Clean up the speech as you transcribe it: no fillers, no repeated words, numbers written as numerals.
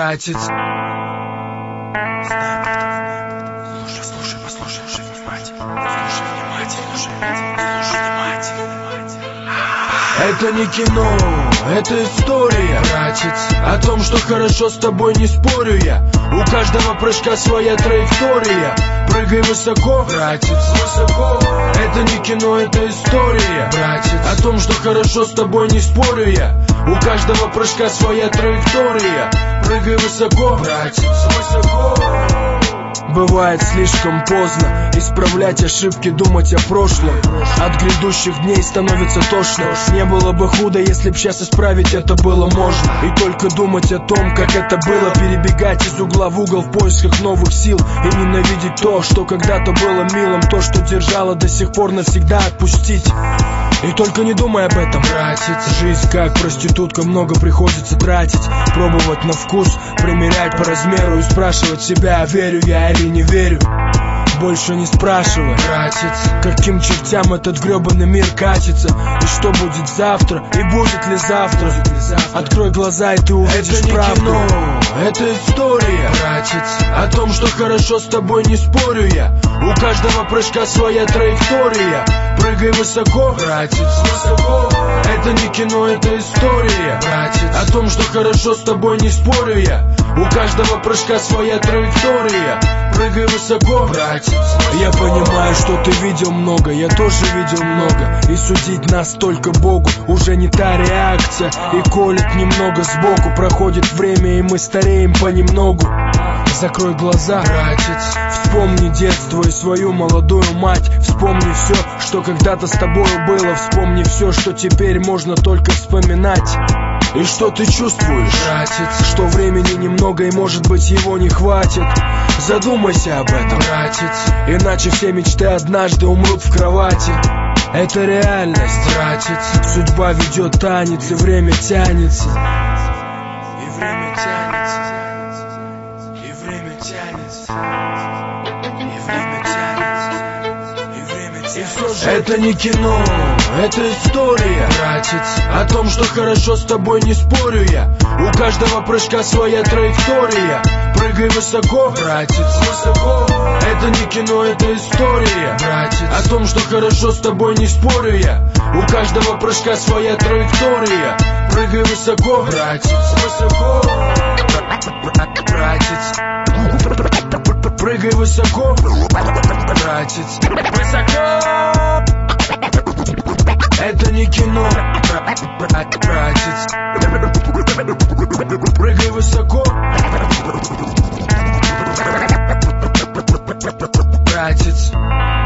братец. Послушай внимательно. Слушай внимательно. Это не кино, это история, братец. О том, что хорошо, с тобой не спорю я. У каждого прыжка своя траектория. Прыгай высоко, братец, высоко. Это не кино, это история, братец. О том, что хорошо, с тобой не спорю я. У каждого прыжка своя траектория. Прыгай высоко, братец, высоко. Бывает слишком поздно исправлять ошибки, думать о прошлом. От грядущих дней становится тошно. Не было бы худо, если б сейчас исправить это было можно. И только думать о том, как это было. Перебегать из угла в угол в поисках новых сил. И ненавидеть то, что когда-то было милым. То, что держало до сих пор, навсегда отпустить. И только не думай об этом, братец. Жизнь как проститутка, много приходится тратить. Пробовать на вкус, примерять по размеру. И спрашивать себя, верю я или не верю. Больше не спрашивай, братец, каким чертям этот гребаный мир катится. И что будет завтра, и будет ли завтра. Открой глаза, и ты увидишь правду. Это не кино, это история, братец. О том, что хорошо, с тобой не спорю я. У каждого прыжка своя траектория. Прыгай высоко, братец, высоко. Это не кино, это история, братец. О том, что хорошо, с тобой не спорю я. У каждого прыжка своя траектория. Прыгай высоко, братец. Я понимаю, что ты видел много, я тоже видел много. И судить нас только Богу уже не та реакция. И колет немного сбоку. Проходит время, и мы стареем понемногу. Закрой глаза, братец. Вспомни детство и свою молодую мать. Вспомни все, что когда-то с тобою было. Вспомни все, что теперь можно только вспоминать. И что ты чувствуешь, братец? Что времени немного, и может быть его не хватит. Задумайся об этом, братец. Иначе все мечты однажды умрут в кровати. Это реальность, братец. Судьба ведет танец, и время тянется. И время тянется. И время тянется. И время тянется. И время тянется. И все же это не кино, это история, братец. О том, что хорошо, с тобой не спорю я. У каждого прыжка своя траектория. Прыгай высоко, братец, высоко. Это не кино, это история, братец. О том, что хорошо, с тобой не спорю я. У каждого прыжка своя траектория. Прыгай высоко, братец, высоко. Братец. Прыгай высоко, братец, высоко. Это не кино, братец. Прыгай высоко, братец.